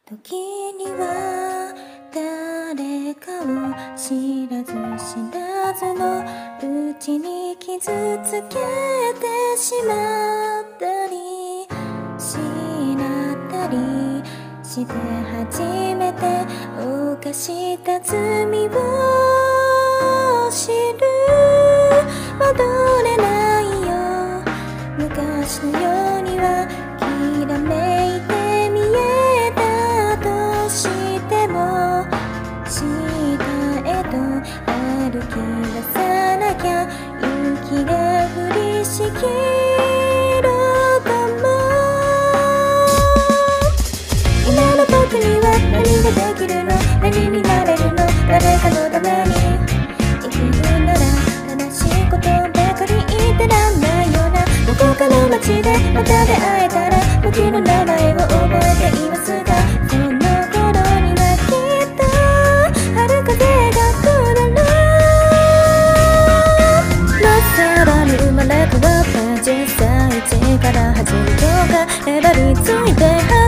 時には誰かを知らず知らずのうちに傷つけてしまったり失ったりして初めて犯した罪を知る。戻れないよ昔のようにはきらめいて見えたとしても下へと歩き出さなきゃ雪が降りしきるかも。今の僕には何ができるの、何になれるの、誰かのために生きるなら悲しいことばかり言ってらんないような。どこかの街でまた出会えたら僕の名前を覚えていますが、その頃にはきっと春風が来るの。まっさらに生まれ変わった10歳1から8秒がへばりついて